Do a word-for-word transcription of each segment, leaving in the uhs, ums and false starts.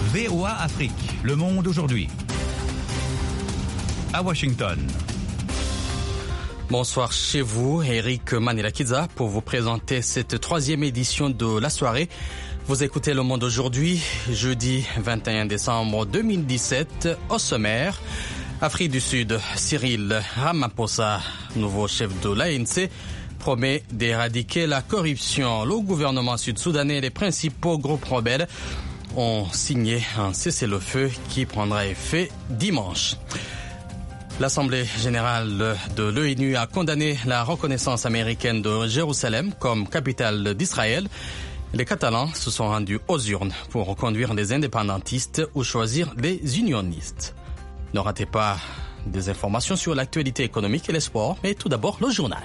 V O A Afrique, Le Monde aujourd'hui. À Washington. Bonsoir chez vous, Eric Manilakiza, pour vous présenter cette troisième édition de la soirée. Vous écoutez Le Monde aujourd'hui, jeudi vingt et un décembre deux mille dix-sept, au sommaire. Afrique du Sud, Cyril Ramaphosa, nouveau chef de l'A N C, promet d'éradiquer la corruption. Le gouvernement sud-soudanais et les principaux groupes rebelles ont signé un cessez-le-feu qui prendra effet dimanche. L'Assemblée générale de l'ONU a condamné la reconnaissance américaine de Jérusalem comme capitale d'Israël. Les Catalans se sont rendus aux urnes pour reconduire les indépendantistes ou choisir les unionistes. Ne ratez pas des informations sur l'actualité économique et les sports, mais tout d'abord le journal.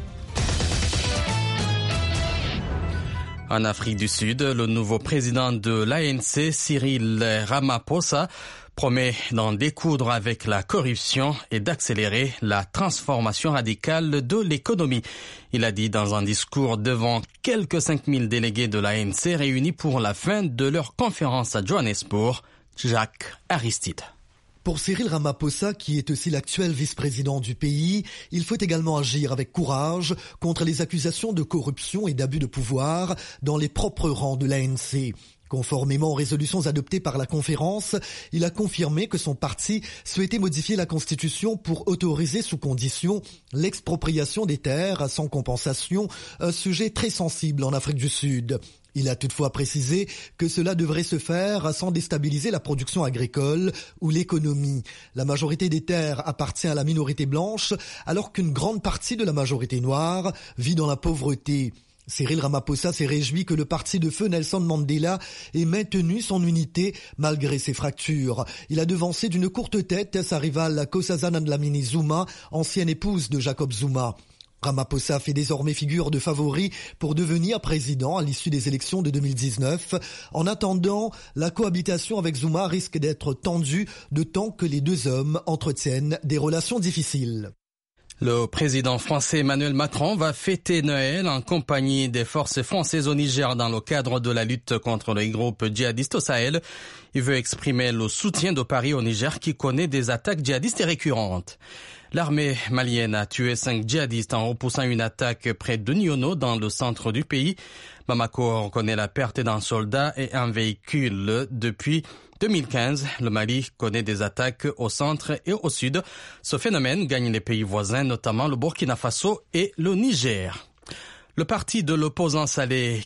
En Afrique du Sud, le nouveau président de l'A N C, Cyril Ramaphosa, promet d'en découdre avec la corruption et d'accélérer la transformation radicale de l'économie. Il a dit dans un discours devant quelques cinq mille délégués de l'A N C réunis pour la fin de leur conférence à Johannesburg. Jacques Aristide. Pour Cyril Ramaphosa, qui est aussi l'actuel vice-président du pays, il faut également agir avec courage contre les accusations de corruption et d'abus de pouvoir dans les propres rangs de l'A N C. Conformément aux résolutions adoptées par la conférence, il a confirmé que son parti souhaitait modifier la Constitution pour autoriser sous condition l'expropriation des terres sans compensation, un sujet très sensible en Afrique du Sud. Il a toutefois précisé que cela devrait se faire sans déstabiliser la production agricole ou l'économie. La majorité des terres appartient à la minorité blanche, alors qu'une grande partie de la majorité noire vit dans la pauvreté. Cyril Ramaphosa s'est réjoui que le parti de feu Nelson Mandela ait maintenu son unité malgré ses fractures. Il a devancé d'une courte tête sa rivale Nkosazana Dlamini Zuma, ancienne épouse de Jacob Zuma. Ramaphosa fait désormais figure de favori pour devenir président à l'issue des élections de deux mille dix-neuf. En attendant, la cohabitation avec Zuma risque d'être tendue de temps que les deux hommes entretiennent des relations difficiles. Le président français Emmanuel Macron va fêter Noël en compagnie des forces françaises au Niger dans le cadre de la lutte contre les groupes djihadistes au Sahel. Il veut exprimer le soutien de Paris au Niger qui connaît des attaques djihadistes récurrentes. L'armée malienne a tué cinq djihadistes en repoussant une attaque près de Niono dans le centre du pays. Bamako reconnaît la perte d'un soldat et un véhicule depuis deux mille quinze. Le Mali connaît des attaques au centre et au sud. Ce phénomène gagne les pays voisins, notamment le Burkina Faso et le Niger. Le parti de l'opposant Saleh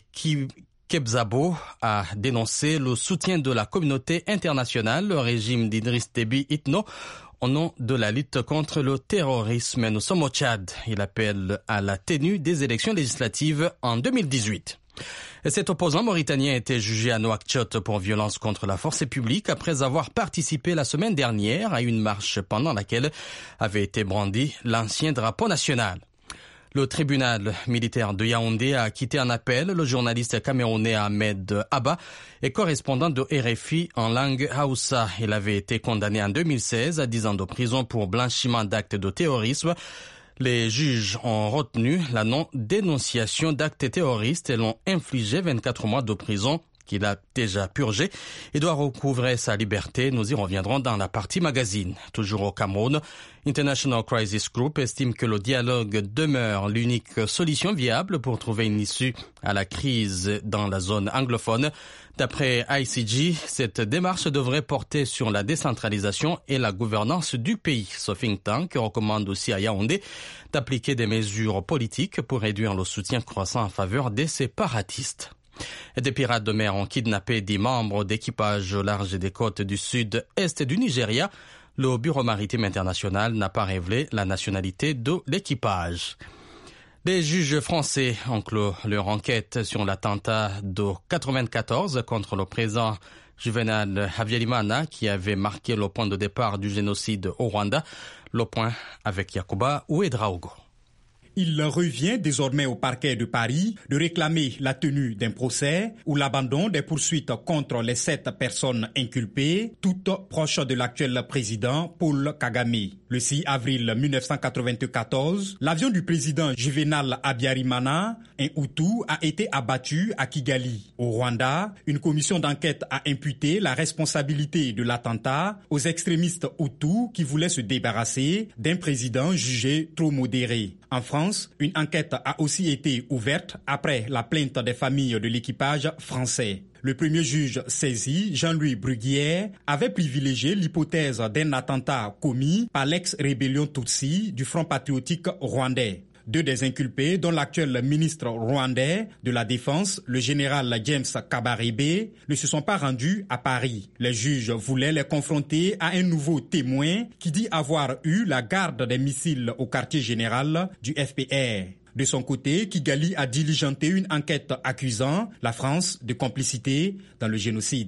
Kebzabo a dénoncé le soutien de la communauté internationale au régime d'Idriss Déby Itno au nom de la lutte contre le terrorisme. Nous sommes au Tchad. Il appelle à la tenue des élections législatives en deux mille dix-huit. Et cet opposant mauritanien a été jugé à Nouakchott pour violence contre la force publique après avoir participé la semaine dernière à une marche pendant laquelle avait été brandi l'ancien drapeau national. Le tribunal militaire de Yaoundé a quitté en appel le journaliste camerounais Ahmed Abba et correspondant de R F I en langue Haoussa. Il avait été condamné en deux mille seize à dix ans de prison pour blanchiment d'actes de terrorisme. Les juges ont retenu la non-dénonciation d'actes terroristes et l'ont infligé vingt-quatre mois de prison qu'il a déjà purgé. Il doit recouvrer sa liberté. Nous y reviendrons dans la partie magazine. Toujours au Cameroun, International Crisis Group estime que le dialogue demeure l'unique solution viable pour trouver une issue à la crise dans la zone anglophone. D'après I C G, cette démarche devrait porter sur la décentralisation et la gouvernance du pays. Ce think tank recommande aussi à Yaoundé d'appliquer des mesures politiques pour réduire le soutien croissant en faveur des séparatistes. Des pirates de mer ont kidnappé dix membres d'équipage au large des côtes du sud-est du Nigeria. Le Bureau maritime international n'a pas révélé la nationalité de l'équipage. Les juges français ont clos leur enquête sur l'attentat de quatre-vingt-quatorze contre le président Juvenal Habyarimana qui avait marqué le point de départ du génocide au Rwanda. Le point avec Yacouba Ouedraogo. Il revient désormais au parquet de Paris de réclamer la tenue d'un procès ou l'abandon des poursuites contre les sept personnes inculpées, toutes proches de l'actuel président Paul Kagame. Le six avril mille neuf cent quatre-vingt-quatorze, l'avion du président Juvenal Habyarimana, un Hutu, a été abattu à Kigali. Au Rwanda, une commission d'enquête a imputé la responsabilité de l'attentat aux extrémistes Hutus qui voulaient se débarrasser d'un président jugé trop modéré. En France, une enquête a aussi été ouverte après la plainte des familles de l'équipage français. Le premier juge saisi, Jean-Louis Bruguière, avait privilégié l'hypothèse d'un attentat commis par l'ex-rébellion Tutsi du Front patriotique rwandais. Deux des inculpés, dont l'actuel ministre rwandais de la Défense, le général James Kabarebe, ne se sont pas rendus à Paris. Les juges voulaient les confronter à un nouveau témoin qui dit avoir eu la garde des missiles au quartier général du F P R. De son côté, Kigali a diligenté une enquête accusant la France de complicité dans le génocide.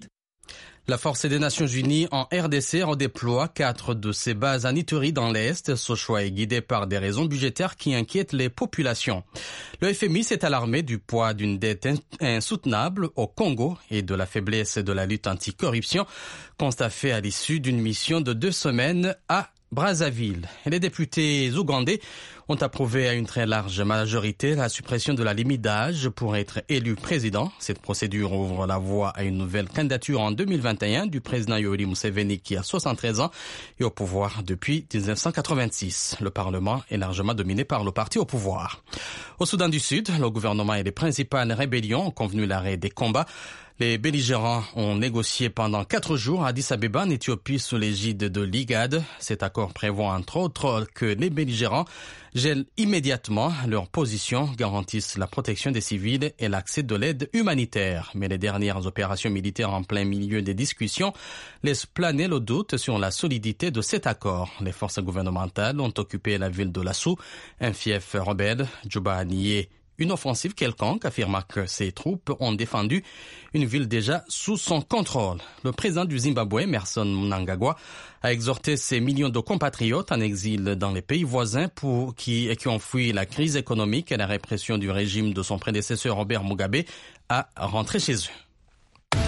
La force des Nations Unies en R D C redéploie quatre de ses bases en Ituri dans l'Est. Ce choix est guidé par des raisons budgétaires qui inquiètent les populations. Le F M I s'est alarmé du poids d'une dette insoutenable au Congo et de la faiblesse de la lutte anticorruption, constat fait à l'issue d'une mission de deux semaines à Brazzaville. Et les députés ougandais ont approuvé à une très large majorité la suppression de la limite d'âge pour être élu président. Cette procédure ouvre la voie à une nouvelle candidature en deux mille vingt et un du président Yoweri Museveni qui a soixante-treize ans et au pouvoir depuis dix-neuf cent quatre-vingt-six. Le Parlement est largement dominé par le parti au pouvoir. Au Soudan du Sud, le gouvernement et les principales rébellions ont convenu l'arrêt des combats. Les belligérants ont négocié pendant quatre jours à Addis Abeba, en Éthiopie, sous l'égide de l'I G A D. Cet accord prévoit entre autres que les belligérants gèlent immédiatement leur position, garantissent la protection des civils et l'accès de l'aide humanitaire. Mais les dernières opérations militaires en plein milieu des discussions laissent planer le doute sur la solidité de cet accord. Les forces gouvernementales ont occupé la ville de Lassou, un fief rebelle. Juba a nié une offensive quelconque, affirma que ses troupes ont défendu une ville déjà sous son contrôle. Le président du Zimbabwe, Emmerson Mnangagwa, a exhorté ses millions de compatriotes en exil dans les pays voisins pour qui, qui ont fui la crise économique et la répression du régime de son prédécesseur Robert Mugabe à rentrer chez eux.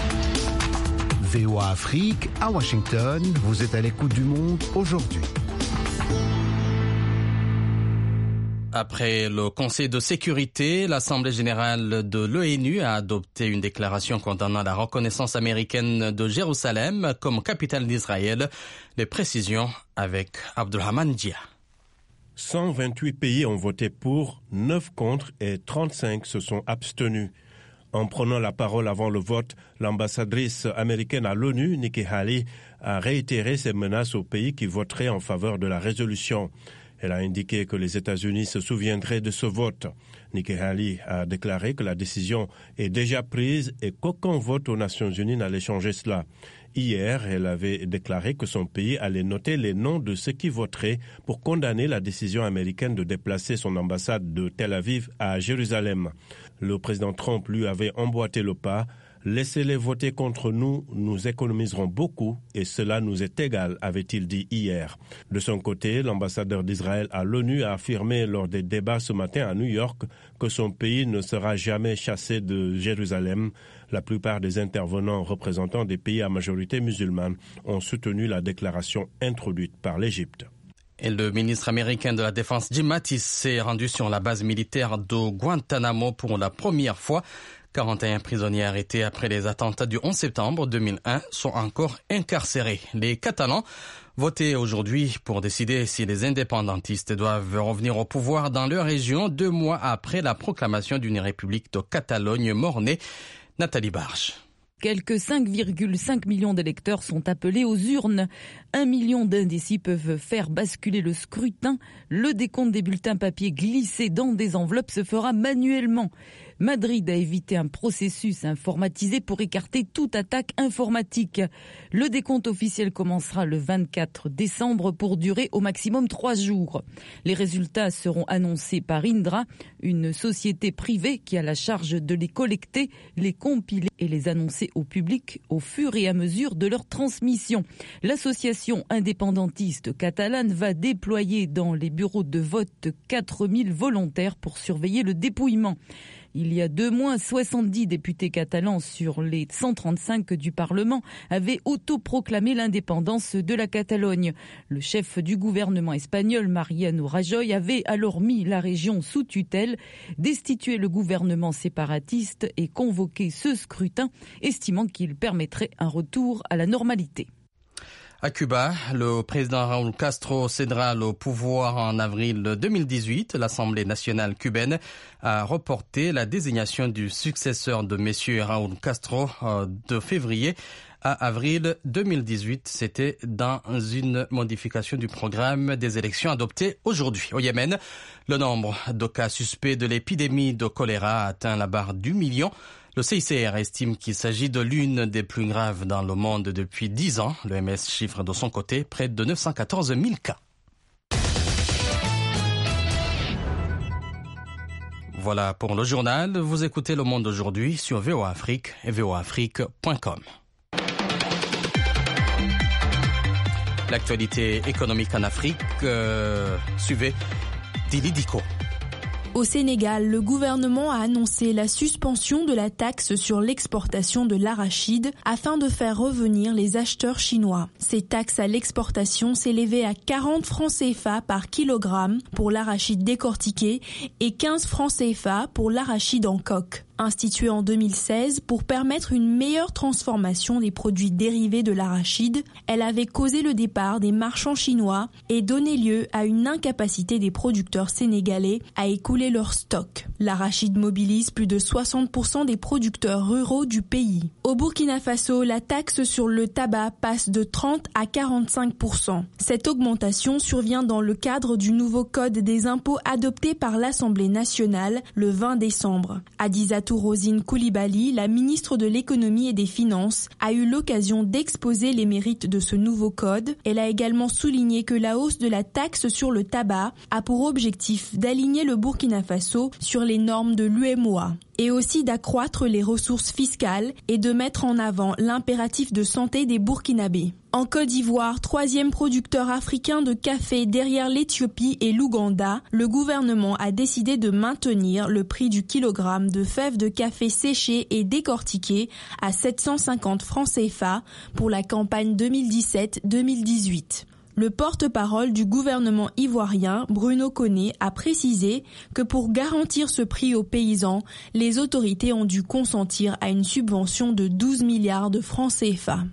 V O A Afrique, à Washington, vous êtes à l'écoute du monde aujourd'hui. Après le Conseil de sécurité, l'Assemblée générale de l'ONU a adopté une déclaration condamnant la reconnaissance américaine de Jérusalem comme capitale d'Israël. Les précisions avec Abdulrahman Dia. cent vingt-huit pays ont voté pour, neuf contre et trente-cinq se sont abstenus. En prenant la parole avant le vote, l'ambassadrice américaine à l'ONU, Nikki Haley, a réitéré ses menaces aux pays qui voteraient en faveur de la résolution. Elle a indiqué que les États-Unis se souviendraient de ce vote. Nikki Haley a déclaré que la décision est déjà prise et qu'aucun vote aux Nations Unies n'allait changer cela. Hier, elle avait déclaré que son pays allait noter les noms de ceux qui voteraient pour condamner la décision américaine de déplacer son ambassade de Tel Aviv à Jérusalem. Le président Trump lui avait emboîté le pas. Laissez-les voter contre nous, nous économiserons beaucoup et cela nous est égal, avait-il dit hier. De son côté, l'ambassadeur d'Israël à l'ONU a affirmé lors des débats ce matin à New York que son pays ne sera jamais chassé de Jérusalem. La plupart des intervenants représentant des pays à majorité musulmane ont soutenu la déclaration introduite par l'Égypte. Et le ministre américain de la Défense Jim Mattis s'est rendu sur la base militaire de Guantanamo pour la première fois. quarante et un prisonniers arrêtés après les attentats du onze septembre deux mille un sont encore incarcérés. Les Catalans votaient aujourd'hui pour décider si les indépendantistes doivent revenir au pouvoir dans leur région deux mois après la proclamation d'une république de Catalogne mornée. Nathalie Barge. Quelques cinq virgule cinq millions d'électeurs sont appelés aux urnes. Un million d'indécis peuvent faire basculer le scrutin. Le décompte des bulletins papier glissés dans des enveloppes se fera manuellement. Madrid a évité un processus informatisé pour écarter toute attaque informatique. Le décompte officiel commencera le vingt-quatre décembre pour durer au maximum trois jours. Les résultats seront annoncés par Indra, une société privée qui a la charge de les collecter, les compiler et les annoncer au public au fur et à mesure de leur transmission. L'association indépendantiste catalane va déployer dans les bureaux de vote quatre mille volontaires pour surveiller le dépouillement. Il y a deux mois, soixante-dix députés catalans sur les cent trente-cinq du Parlement avaient autoproclamé l'indépendance de la Catalogne. Le chef du gouvernement espagnol, Mariano Rajoy, avait alors mis la région sous tutelle, destitué le gouvernement séparatiste et convoqué ce scrutin, estimant qu'il permettrait un retour à la normalité. À Cuba, le président Raúl Castro cédera le pouvoir en avril deux mille dix-huit. L'Assemblée nationale cubaine a reporté la désignation du successeur de M. Raúl Castro de février à avril deux mille dix-huit. C'était dans une modification du programme des élections adoptées aujourd'hui. Au Yémen, le nombre de cas suspects de l'épidémie de choléra a atteint la barre du million. Le C I C R estime qu'il s'agit de l'une des plus graves dans le monde depuis dix ans. L'O M S chiffre de son côté près de neuf cent quatorze mille cas. Voilà pour le journal. Vous écoutez Le Monde aujourd'hui sur V O A Afrique et v o a afrique point com. L'actualité économique en Afrique, euh, suivez Dili Diko. Au Sénégal, le gouvernement a annoncé la suspension de la taxe sur l'exportation de l'arachide afin de faire revenir les acheteurs chinois. Ces taxes à l'exportation s'élevaient à quarante francs C F A par kilogramme pour l'arachide décortiqué et quinze francs C F A pour l'arachide en coque. Instituée en deux mille seize pour permettre une meilleure transformation des produits dérivés de l'arachide, elle avait causé le départ des marchands chinois et donné lieu à une incapacité des producteurs sénégalais à écouler leurs stocks. L'arachide mobilise plus de soixante pour cent des producteurs ruraux du pays. Au Burkina Faso, la taxe sur le tabac passe de trente à quarante-cinq pour cent. Cette augmentation survient dans le cadre du nouveau code des impôts adopté par l'Assemblée nationale le vingt décembre. Adizatou Rosine Koulibaly, la ministre de l'économie et des finances, a eu l'occasion d'exposer les mérites de ce nouveau code. Elle a également souligné que la hausse de la taxe sur le tabac a pour objectif d'aligner le Burkina Faso sur les normes de l'U E M O A et aussi d'accroître les ressources fiscales et de mettre en avant l'impératif de santé des Burkinabés. En Côte d'Ivoire, troisième producteur africain de café derrière l'Éthiopie et l'Ouganda, le gouvernement a décidé de maintenir le prix du kilogramme de fèves de café séchées et décortiquées à sept cent cinquante francs C F A pour la campagne deux mille dix-sept deux mille dix-huit. Le porte-parole du gouvernement ivoirien, Bruno Koné, a précisé que pour garantir ce prix aux paysans, les autorités ont dû consentir à une subvention de douze milliards de francs C F A.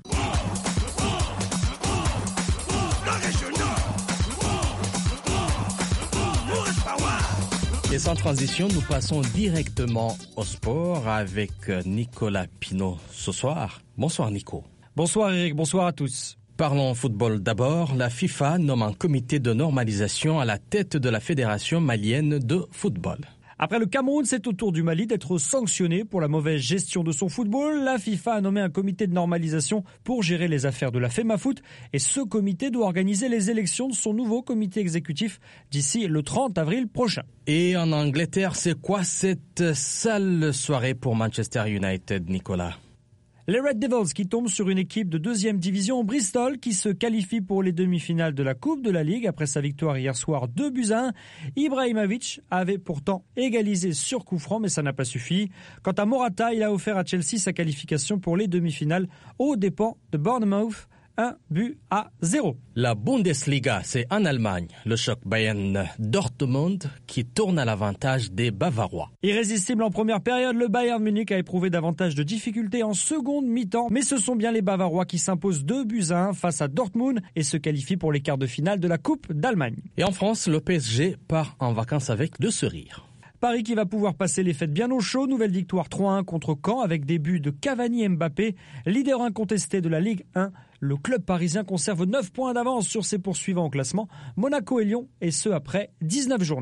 Et sans transition, nous passons directement au sport avec Nicolas Pinault ce soir. Bonsoir Nico. Bonsoir Eric, bonsoir à tous. Parlons football d'abord. La FIFA nomme un comité de normalisation à la tête de la Fédération malienne de football. Après le Cameroun, c'est au tour du Mali d'être sanctionné pour la mauvaise gestion de son football. La FIFA a nommé un comité de normalisation pour gérer les affaires de la FEMAFOOT et ce comité doit organiser les élections de son nouveau comité exécutif d'ici le trente avril prochain. Et en Angleterre, c'est quoi cette sale soirée pour Manchester United, Nicolas ? Les Red Devils qui tombent sur une équipe de deuxième division, Bristol, qui se qualifie pour les demi-finales de la Coupe de la Ligue après sa victoire hier soir deux buts à un. Ibrahimovic avait pourtant égalisé sur coup franc, mais ça n'a pas suffi. Quant à Morata, il a offert à Chelsea sa qualification pour les demi-finales aux dépens de Bournemouth. Un but à zéro. La Bundesliga, c'est en Allemagne. Le choc Bayern Dortmund qui tourne à l'avantage des Bavarois. Irrésistible en première période, le Bayern Munich a éprouvé davantage de difficultés en seconde mi-temps. Mais ce sont bien les Bavarois qui s'imposent deux buts à un face à Dortmund et se qualifient pour les quarts de finale de la Coupe d'Allemagne. Et en France, le P S G part en vacances avec de ce rire. Paris qui va pouvoir passer les fêtes bien au chaud. Nouvelle victoire trois à un contre Caen avec des buts de Cavani et Mbappé. Leader incontesté de la Ligue un, le club parisien conserve neuf points d'avance sur ses poursuivants au classement, Monaco et Lyon, et ce après dix-neuf journées.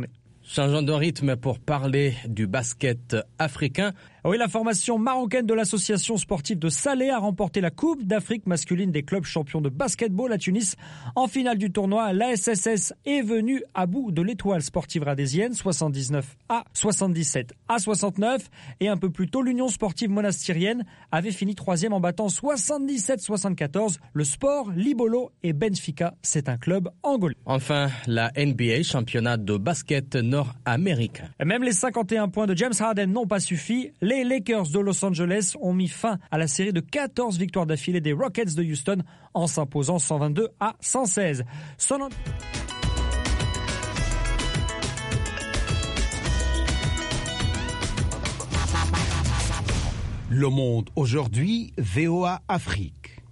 Changeons de rythme pour parler du basket africain. Oui, la formation marocaine de l'association sportive de Salé a remporté la Coupe d'Afrique masculine des clubs champions de basketball à Tunis. En finale du tournoi, l'A S S S est venue à bout de l'étoile sportive rhadésienne, soixante-dix-neuf à soixante-dix-sept à soixante-neuf. Et un peu plus tôt, l'Union sportive monastirienne avait fini troisième en battant soixante-dix-sept soixante-quatorze. Le Sport, Libolo et Benfica, c'est un club angolais. Enfin, la N B A, championnat de basket nord-américain. Et même les cinquante et un points de James Harden n'ont pas suffi. Les Lakers de Los Angeles ont mis fin à la série de quatorze victoires d'affilée des Rockets de Houston en s'imposant cent vingt-deux à cent seize. Son... Le Monde aujourd'hui, V O A Afrique.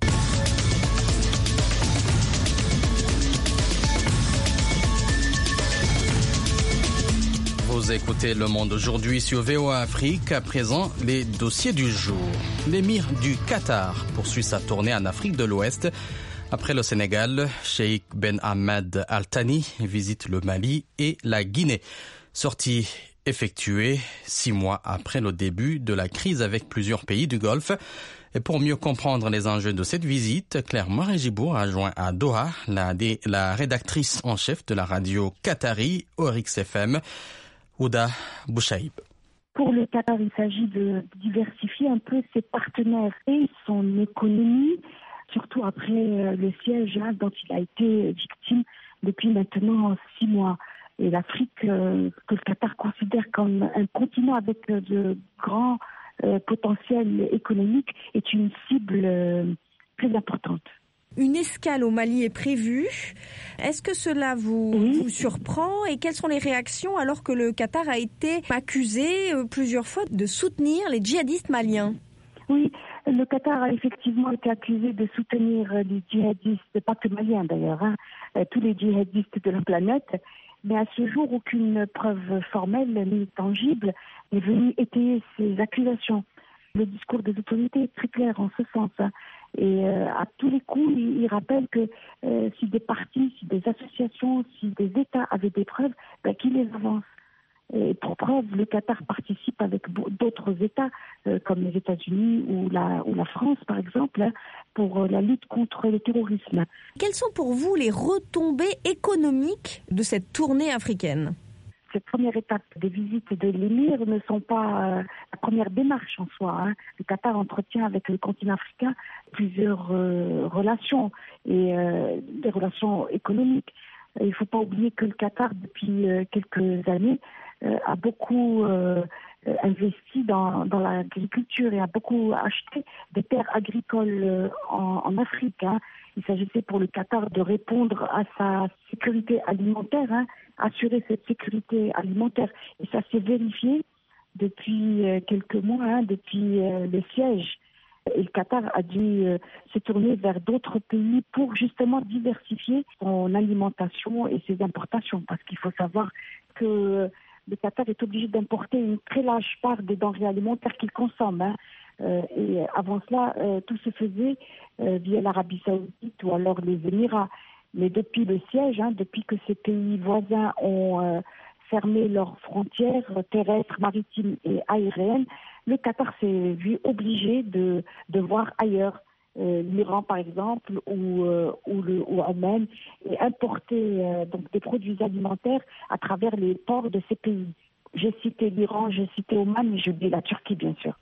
Vous écoutez Le Monde aujourd'hui sur V O A Afrique. À présent, les dossiers du jour. L'émir du Qatar poursuit sa tournée en Afrique de l'Ouest. Après le Sénégal, Cheikh Ben Ahmed Al Thani visite le Mali et la Guinée. Sortie effectuée six mois après le début de la crise avec plusieurs pays du Golfe. Et pour mieux comprendre les enjeux de cette visite, Claire Moret-Gibour a joint à Doha la, la rédactrice en chef de la radio qatari Oryx F M, Ouda Bouchaïb. Pour le Qatar, il s'agit de diversifier un peu ses partenaires et son économie, surtout après le siège hein, dont il a été victime depuis maintenant six mois. Et l'Afrique, euh, que le Qatar considère comme un continent avec de grands euh, potentiels économiques, est une cible euh, très importante. Une escale au Mali est prévue. Est-ce que cela vous, oui. vous surprend et quelles sont les réactions alors que le Qatar a été accusé plusieurs fois de soutenir les djihadistes maliens ? Oui, le Qatar a effectivement été accusé de soutenir les djihadistes, pas que maliens d'ailleurs, hein, tous les djihadistes de la planète. Mais à ce jour, aucune preuve formelle ni tangible n'est venue étayer ces accusations. Le discours des autorités est très clair en ce sens. Hein. Et euh, à tous les coups, il, il rappelle que euh, si des partis, si des associations, si des États avaient des preuves, ben, qu'ils les avancent. Et pour preuve, le Qatar participe avec d'autres États, euh, comme les États-Unis ou la, ou la France, par exemple, hein, pour la lutte contre le terrorisme. Quelles sont pour vous les retombées économiques de cette tournée africaine ? Cette première étape des visites de l'émir ne sont pas euh, la première démarche en soi. Hein. Le Qatar entretient avec le continent africain plusieurs euh, relations et euh, des relations économiques. Il ne faut pas oublier que le Qatar, depuis euh, quelques années, euh, a beaucoup euh, investi dans, dans l'agriculture et a beaucoup acheté des terres agricoles euh, en, en Afrique. Hein. Il s'agissait pour le Qatar de répondre à sa sécurité alimentaire, hein, assurer cette sécurité alimentaire. Et ça s'est vérifié depuis euh, quelques mois, hein, depuis euh, le siège. Et le Qatar a dû euh, se tourner vers d'autres pays pour justement diversifier son alimentation et ses importations. Parce qu'il faut savoir que euh, le Qatar est obligé d'importer une très large part des denrées alimentaires qu'il consomme. Hein. Euh, et avant cela, euh, tout se faisait euh, via l'Arabie Saoudite ou alors les Émirats. Mais depuis le siège, hein, depuis que ces pays voisins ont euh, fermé leurs frontières terrestres, maritimes et aériennes, le Qatar s'est vu obligé de, de voir ailleurs, euh, l'Iran par exemple, ou, euh, ou le ou Oman, et importer euh, donc des produits alimentaires à travers les ports de ces pays. J'ai cité l'Iran, j'ai cité Oman, mais j'ai oublié la Turquie bien sûr.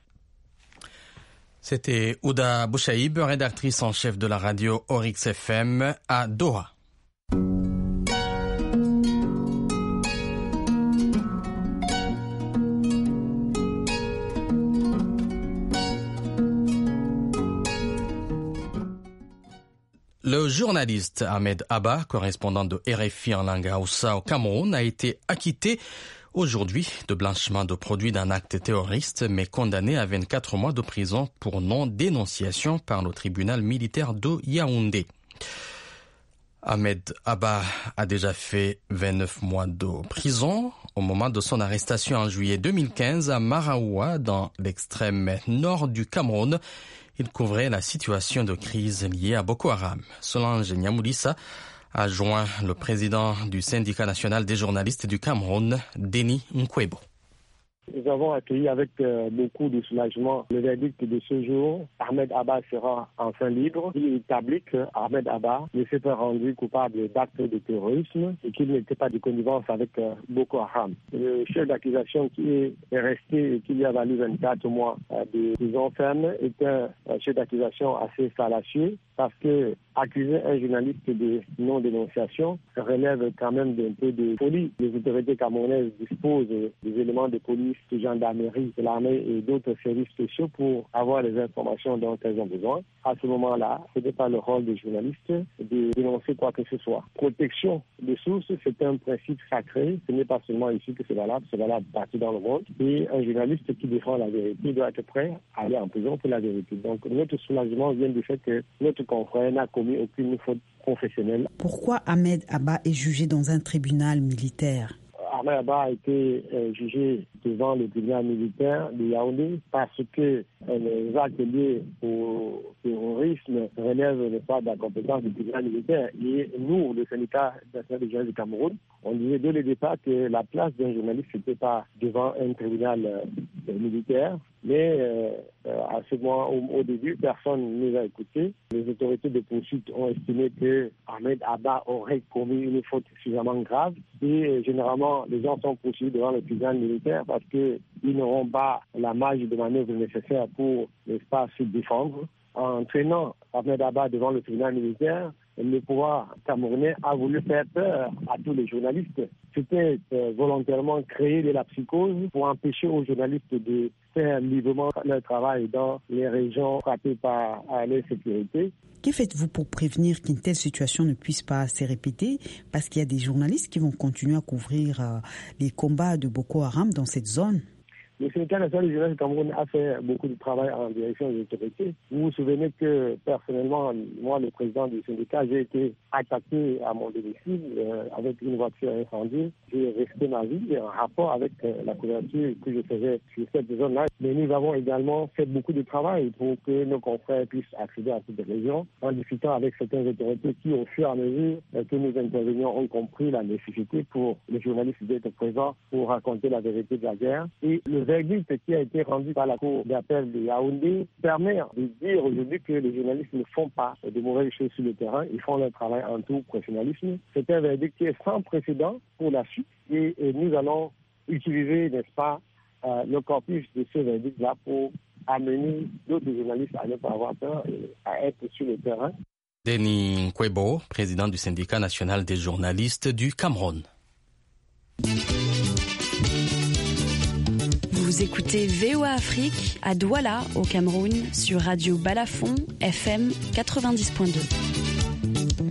C'était Ouda Bouchaïb, rédactrice en chef de la radio Oryx F M à Doha. Le journaliste Ahmed Abba, correspondant de R F I en langue Hausa au Cameroun, a été acquitté aujourd'hui de blanchiment de produits d'un acte terroriste, mais condamné à vingt-quatre mois de prison pour non-dénonciation par le tribunal militaire de Yaoundé. Ahmed Abba a déjà fait vingt-neuf mois de prison au moment de son arrestation en juillet deux mille quinze à Maraoua, dans l'extrême nord du Cameroun. Il couvrait la situation de crise liée à Boko Haram. Solange Niamoulissa a joint le président du syndicat national des journalistes du Cameroun, Denis Nkwebo. Nous avons accueilli avec euh, beaucoup de soulagement le verdict de ce jour. Ahmed Abba sera enfin libre. Il établit qu'Ahmed Abba ne s'est pas rendu coupable d'actes de terrorisme et qu'il n'était pas de connivence avec euh, Boko Haram. Le chef d'accusation qui est resté et qui lui a valu vingt-quatre mois euh, de prison ferme est un euh, chef d'accusation assez fallacieux parce que accuser un journaliste de non-dénonciation relève quand même d'un peu de folie. Les autorités camerounaises disposent des éléments de police, de gendarmerie, de l'armée et d'autres services spéciaux pour avoir les informations dont elles ont besoin. À ce moment-là, ce n'est pas le rôle des journalistes de dénoncer quoi que ce soit. Protection des sources, c'est un principe sacré. Ce n'est pas seulement ici que c'est valable, c'est valable partout dans le monde. Et un journaliste qui défend la vérité doit être prêt à aller en prison pour la vérité. Donc notre soulagement vient du fait que notre confrère n'a commis aucune faute professionnelle. Pourquoi Ahmed Abba est jugé dans un tribunal militaire? Ahmed Abba a été euh, jugé devant le tribunal militaire de Yaoundé parce que euh, les actes liés au terrorisme relèvent ne pas de la compétence du tribunal militaire. Et nous, le syndicat national des journalistes du Cameroun, on disait dès le départ que la place d'un journaliste n'était pas devant un tribunal euh, militaire. Mais euh, à ce moment, au, au début, personne ne nous a écoutés. Les autorités de poursuite ont estimé que Ahmed Abba aurait commis une faute suffisamment grave. Et euh, généralement, les gens sont poursuivis devant le tribunal militaire parce qu'ils n'auront pas la marge de manœuvre nécessaire pour, n'est-ce pas, se défendre. En traînant Ahmed Abba devant le tribunal militaire, le pouvoir camerounais a voulu faire peur à tous les journalistes. C'était euh, volontairement créer de la psychose pour empêcher aux journalistes de faire librement leur travail dans les régions frappées par l'insécurité. Que faites-vous pour prévenir qu'une telle situation ne puisse pas se répéter? Parce qu'il y a des journalistes qui vont continuer à couvrir euh, les combats de Boko Haram dans cette zone. Le syndicat national des journalistes du Cameroun a fait beaucoup de travail en direction des autorités. Vous vous souvenez que, personnellement, moi, le président du syndicat, j'ai été attaqué à mon domicile euh, avec une voiture incendiée. J'ai risqué ma vie en rapport avec euh, la couverture que je faisais sur cette zone-là. Mais nous avons également fait beaucoup de travail pour que nos confrères puissent accéder à cette région en discutant avec certaines autorités qui, au fur et à mesure euh, que nous intervenions, ont compris la nécessité pour les journalistes d'être présents pour raconter la vérité de la guerre. Et le verdict qui a été rendu par la Cour d'appel de Yaoundé permet de dire aujourd'hui que les journalistes ne font pas de mauvaises choses sur le terrain, ils font leur travail en tout professionnalisme. C'est un verdict qui est sans précédent pour la suite et, et nous allons utiliser, n'est-ce pas, euh, le corpus de ce verdict-là pour amener d'autres journalistes à ne pas avoir peur et à être sur le terrain. Denis Nkwebo, président du syndicat national des journalistes du Cameroun. Vous écoutez V O A Afrique à Douala, au Cameroun, sur Radio Balafon, F M quatre-vingt-dix point deux.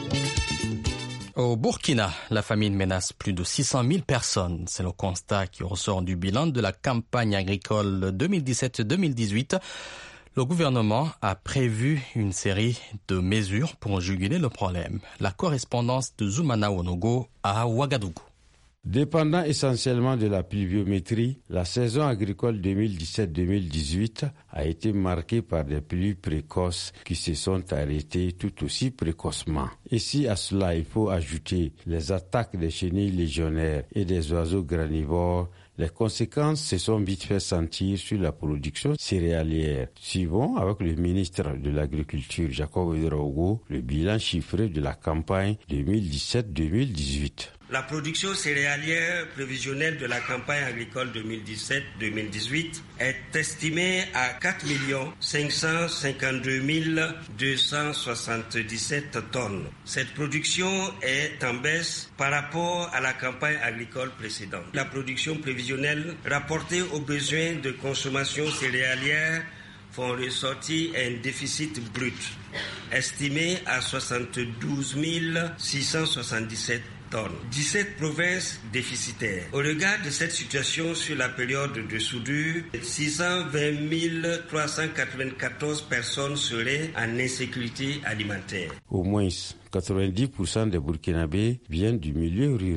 Au Burkina, la famine menace plus de six cent mille personnes. C'est le constat qui ressort du bilan de la campagne agricole deux mille dix-sept deux mille dix-huit. Le gouvernement a prévu une série de mesures pour juguler le problème. La correspondance de Zoumana Onogo à Ouagadougou. Dépendant essentiellement de la pluviométrie, la saison agricole deux mille dix-sept deux mille dix-huit a été marquée par des pluies précoces qui se sont arrêtées tout aussi précocement. Ici, à cela, il faut ajouter les attaques des chenilles légionnaires et des oiseaux granivores. Les conséquences se sont vite fait sentir sur la production céréalière. Suivons avec le ministre de l'Agriculture, Jacob Ouedraogo, le bilan chiffré de la campagne deux mille dix-sept deux mille dix-huit. La production céréalière prévisionnelle de la campagne agricole deux mille dix-sept deux mille dix-huit est estimée à quatre millions cinq cent cinquante-deux mille deux cent soixante-dix-sept tonnes. Cette production est en baisse par rapport à la campagne agricole précédente. La production prévisionnelle rapportée aux besoins de consommation céréalière font ressortir un déficit brut estimé à soixante-douze mille six cent soixante-dix-sept tonnes. dix-sept provinces déficitaires. Au regard de cette situation sur la période de soudure, six cent vingt mille trois cent quatre-vingt-quatorze personnes seraient en insécurité alimentaire. Au moins quatre-vingt-dix pour cent des Burkinabés viennent du milieu rural.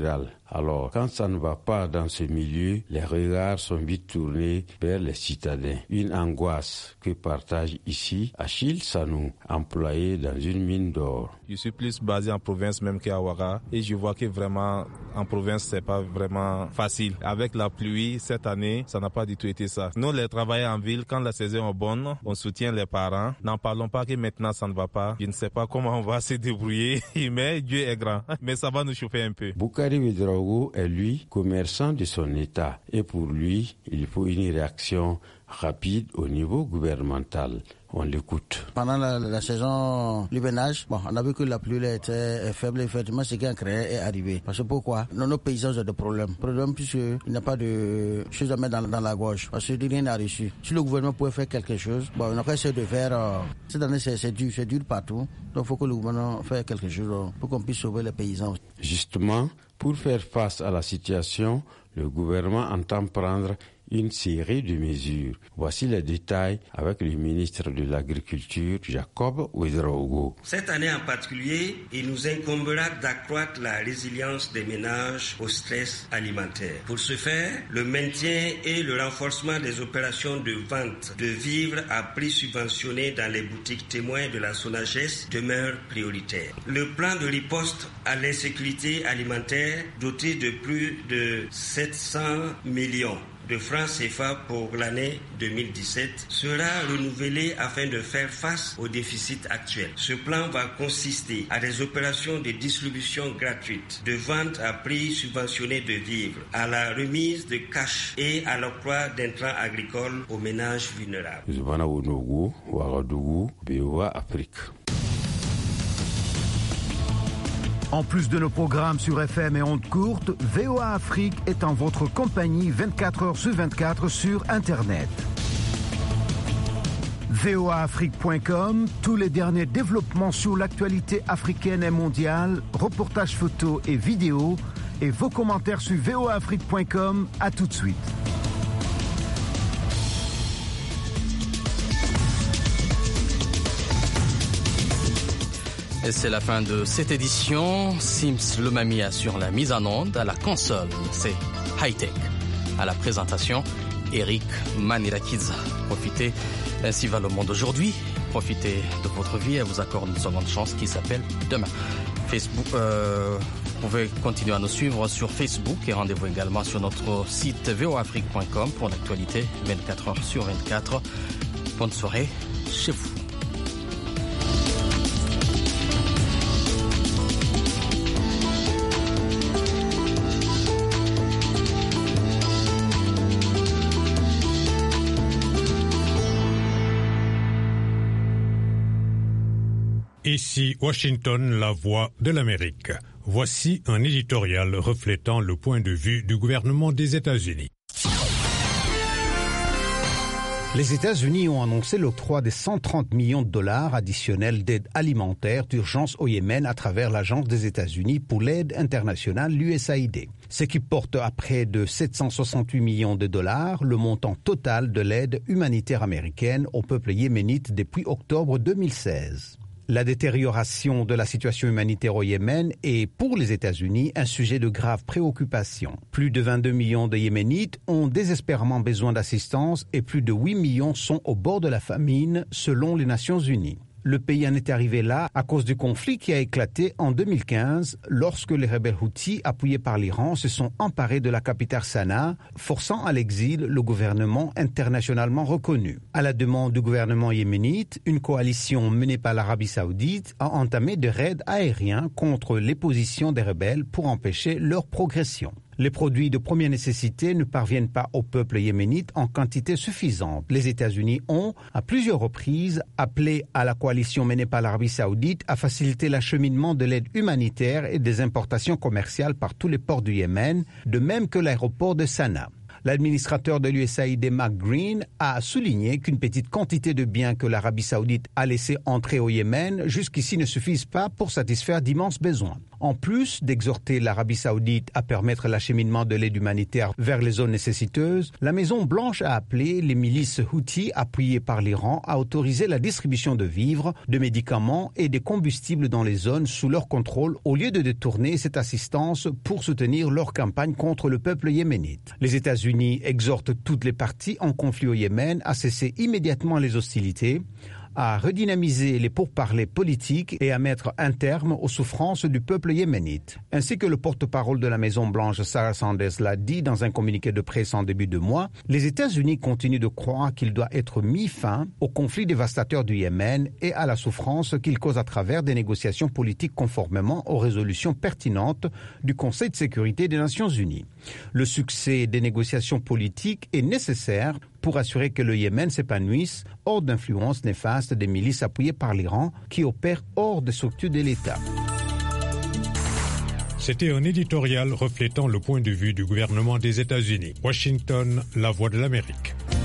Alors, quand ça ne va pas dans ce milieu, les regards sont vite tournés vers les citadins. Une angoisse que partage ici Achille Sanou, employé dans une mine d'or. Je suis plus basé en province même qu'à Ouaga et je vois que vraiment en province c'est pas vraiment facile. Avec la pluie cette année, ça n'a pas du tout été ça. Nous les travailleurs en ville, quand la saison est bonne, on soutient les parents. N'en parlons pas que maintenant ça ne va pas. Je ne sais pas comment on va se débrouiller, mais Dieu est grand. Mais ça va nous chauffer un peu. Boukari Ouedraogo est lui commerçant de son état et pour lui, il faut une réaction rapide au niveau gouvernemental. On l'écoute. Pendant la, la saison l'hivernage, bon, on a vu que la pluie était faible. Effectivement, ce qui a créé est arrivé. Parce que pourquoi? Nos, nos paysans ont des problèmes. Problème puisqu'il n'y a pas de choses à mettre dans, dans la gorge. Parce que rien n'a reçu. Si le gouvernement pouvait faire quelque chose, bon, on aurait essayé de faire. Euh, cette année, c'est, c'est dur, c'est dur partout. Donc, il faut que le gouvernement fasse quelque chose euh, pour qu'on puisse sauver les paysans. Justement, pour faire face à la situation, le gouvernement entend prendre une série de mesures. Voici les détails avec le ministre de l'Agriculture, Jacob Ouedraogo. Cette année en particulier, il nous incombera d'accroître la résilience des ménages au stress alimentaire. Pour ce faire, le maintien et le renforcement des opérations de vente de vivres à prix subventionné dans les boutiques témoins de la SONAGES demeure prioritaire. Le plan de riposte à l'insécurité alimentaire, doté de plus de sept cents millions de francs C F A pour l'année deux mille dix-sept, sera renouvelé afin de faire face au déficit actuel. Ce plan va consister à des opérations de distribution gratuite, de vente à prix subventionné de vivres, à la remise de cash et à l'octroi d'intrants agricoles aux ménages vulnérables. En plus de nos programmes sur F M et ondes courtes, V O A Afrique est en votre compagnie vingt-quatre heures sur vingt-quatre sur Internet. V O A Afrique point com, tous les derniers développements sur l'actualité africaine et mondiale, reportages photos et vidéos, et vos commentaires sur V O A Afrique point com. À tout de suite. Et c'est la fin de cette édition. Sims Lomami assure la mise en onde. À la console, c'est Hightech. À la présentation, Eric Manirakidze. Profitez, ainsi va le monde aujourd'hui. Profitez de votre vie et vous accorde une seconde chance qui s'appelle demain. Facebook, euh, vous pouvez continuer à nous suivre sur Facebook et rendez-vous également sur notre site V O A Afrique point com pour l'actualité vingt-quatre heures sur vingt-quatre. Bonne soirée chez vous. Ici Washington, la voix de l'Amérique. Voici un éditorial reflétant le point de vue du gouvernement des États-Unis. Les États-Unis ont annoncé l'octroi de cent trente millions de dollars additionnels d'aide alimentaire d'urgence au Yémen à travers l'Agence des États-Unis pour l'aide internationale, l'U S A I D. Ce qui porte à près de sept cent soixante-huit millions de dollars le montant total de l'aide humanitaire américaine au peuple yéménite depuis octobre deux mille seize. La détérioration de la situation humanitaire au Yémen est, pour les États-Unis, un sujet de grave préoccupation. Plus de vingt-deux millions de Yéménites ont désespérément besoin d'assistance et plus de huit millions sont au bord de la famine, selon les Nations Unies. Le pays en est arrivé là à cause du conflit qui a éclaté en deux mille quinze lorsque les rebelles Houthis, appuyés par l'Iran, se sont emparés de la capitale Sanaa, forçant à l'exil le gouvernement internationalement reconnu. À la demande du gouvernement yéménite, une coalition menée par l'Arabie saoudite a entamé des raids aériens contre les positions des rebelles pour empêcher leur progression. Les produits de première nécessité ne parviennent pas au peuple yéménite en quantité suffisante. Les États-Unis ont, à plusieurs reprises, appelé à la coalition menée par l'Arabie saoudite à faciliter l'acheminement de l'aide humanitaire et des importations commerciales par tous les ports du Yémen, de même que l'aéroport de Sanaa. L'administrateur de l'U S A I D, Mark Green, a souligné qu'une petite quantité de biens que l'Arabie saoudite a laissé entrer au Yémen jusqu'ici ne suffisent pas pour satisfaire d'immenses besoins. En plus d'exhorter l'Arabie saoudite à permettre l'acheminement de l'aide humanitaire vers les zones nécessiteuses, la Maison-Blanche a appelé les milices Houthis appuyées par l'Iran à autoriser la distribution de vivres, de médicaments et des combustibles dans les zones sous leur contrôle au lieu de détourner cette assistance pour soutenir leur campagne contre le peuple yéménite. Les États-Unis exhortent toutes les parties en conflit au Yémen à cesser immédiatement les hostilités, à redynamiser les pourparlers politiques et à mettre un terme aux souffrances du peuple yéménite. Ainsi que le porte-parole de la Maison-Blanche, Sarah Sanders, l'a dit dans un communiqué de presse en début de mois, les États-Unis continuent de croire qu'il doit être mis fin au conflit dévastateur du Yémen et à la souffrance qu'il cause à travers des négociations politiques conformément aux résolutions pertinentes du Conseil de sécurité des Nations Unies. Le succès des négociations politiques est nécessaire pour assurer que le Yémen s'épanouisse hors d'influence néfaste des milices appuyées par l'Iran qui opèrent hors des structures de l'État. C'était un éditorial reflétant le point de vue du gouvernement des États-Unis. Washington, la voix de l'Amérique.